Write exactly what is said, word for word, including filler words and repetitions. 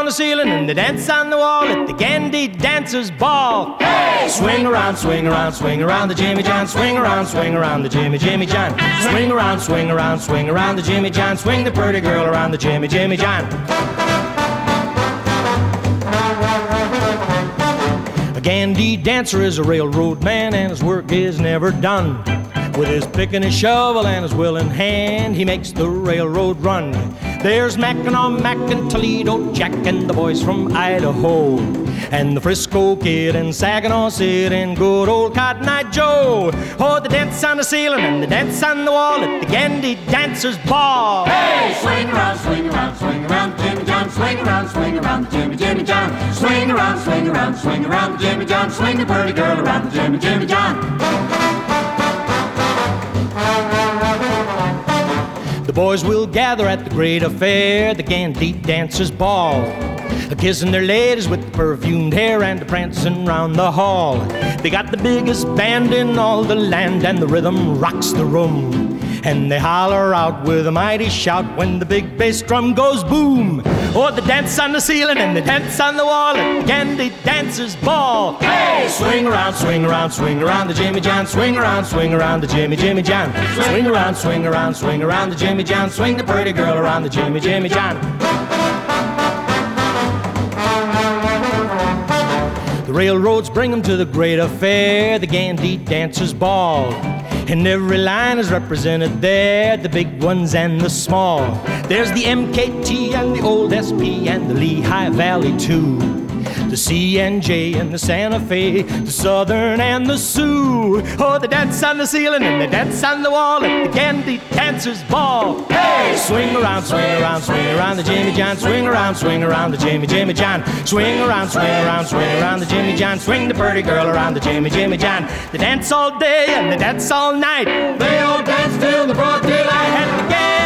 the ceiling and they dance on the wall at the Gandy Dancers Ball. Hey! Swing around, swing around, swing around the Jimmy John. Swing around, swing around the Jimmy, Jimmy John. Swing around, swing around, swing around the Jimmy John. Swing the pretty girl around the Jimmy, Jimmy John. A Gandy dancer is a railroad man and his work is never done. With his pick and his shovel and his will in hand, he makes the railroad run. There's Mackinac, Mac and Toledo Jack and the boys from Idaho, and the Frisco Kid and Saginaw Sid and good old Cotton Eye Joe. Oh, they dance on the ceiling and they dance on the wall at the Gandy Dancers Ball. Hey! Swing around, swing around, swing around the Jimmy John. Swing around, swing around the Jimmy, Jimmy John. Swing around, swing around, swing around the Jimmy John. Swing the pretty girl around the Jimmy, Jimmy John. The boys will gather at the great affair, the Gandy Dancers Ball, kissing their ladies with the perfumed hair and prancing round the hall. They got the biggest band in all the land and the rhythm rocks the room. And they holler out with a mighty shout when the big bass drum goes boom. Or they dance on the ceiling and they dance on the wall at the Gandy Dancers Ball. Hey! Swing around, swing around, swing around the Jimmy John. Swing around, swing around the Jimmy, Jimmy John. Swing around, swing around, swing around the Jimmy John. Swing the pretty girl around the Jimmy, Jimmy John. The railroads bring them to the great affair, the Gandy Dancers Ball. And every line is represented there, the big ones and the small. There's the M K T and the old S P and the Lehigh Valley too. The C N J and the Santa Fe, the Southern and the Sioux. Oh, they dance on the ceiling and they dance on the wall at the Gandy Dancers Ball. Hey! Swing around, swing around, swing around the Jimmy John. Swing around, swing around the Jimmy, Jimmy John. Swing around, swing around, swing around the Jimmy John. Swing the pretty girl around the Jimmy, Jimmy John. They dance all day and they dance all night. They all dance till the broad daylight. At the